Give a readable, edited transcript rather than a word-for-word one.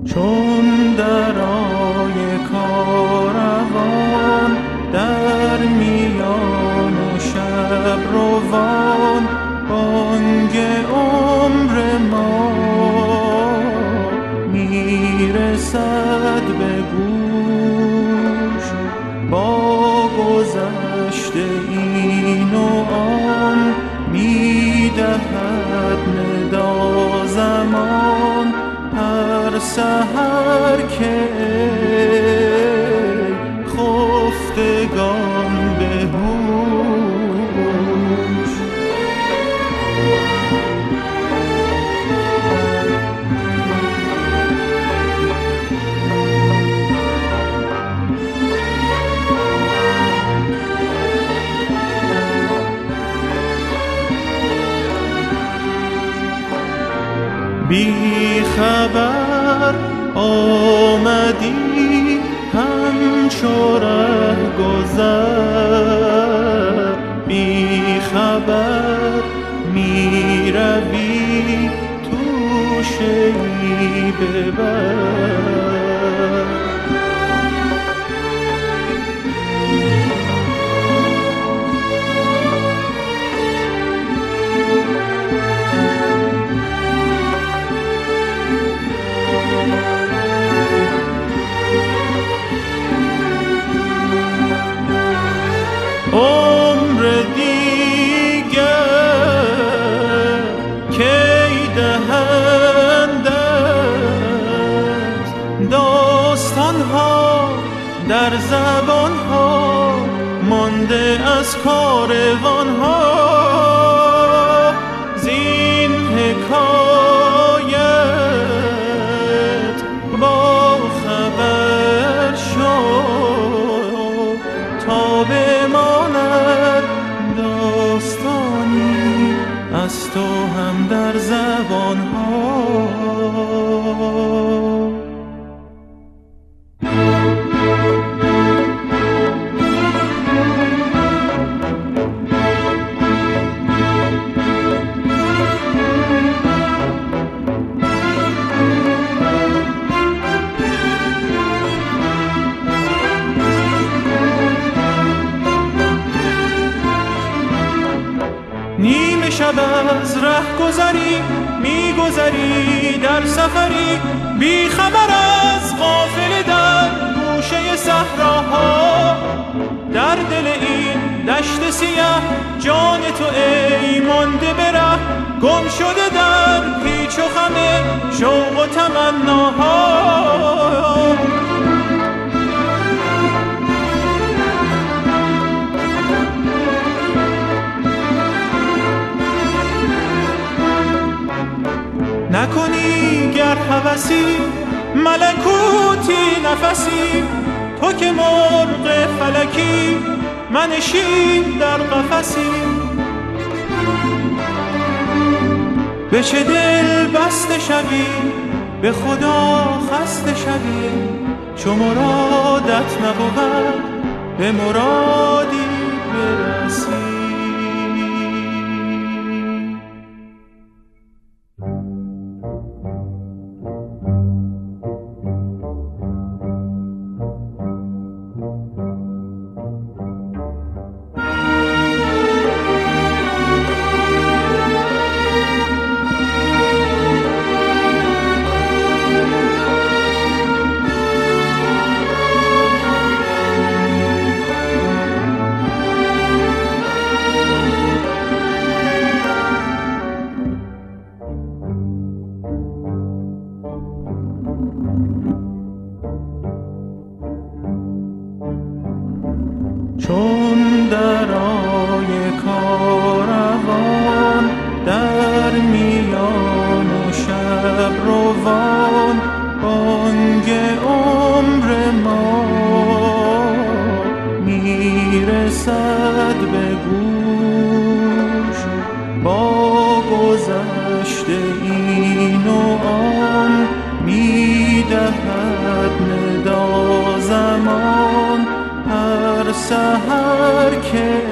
چون درای کاروان در میان شب روان بانگ عمر ما میرسد به گوش، با گذشت این و آن میدهد ندا زمان هر سحر که خفتگان به هوش. بی خبر آمدی همچو رهگذر، بی خبر می روی توشه‌ای ببر. عمر دیگر کی دهندت داستان‌ها در زبان‌ها مانده از کاروان‌ها، زین حکایت با خبر شو تا بماند داستانی از تو هم در زبان‌ها. نیمه شب از ره گذری میگذری در سفری، بی خبر از قافله در گوشه صحراها. در دل این دشت سیاه جان تو ای مانده به ره، گم شده در پیچ و خم شوق و تمناها. نکنی گر هوسی ملکوتی نفسی، تو که مرغ فلکی منشین در قفسی. به چه دل بسته شوی به خدا خسته شوی، چو مرادت نبود به مرادی برسی. چون درای کاروان در میان شب روان بانگ عمر ما میرسد به گوش، با گذشت این و آن میدهد ندا زمان هر سحر که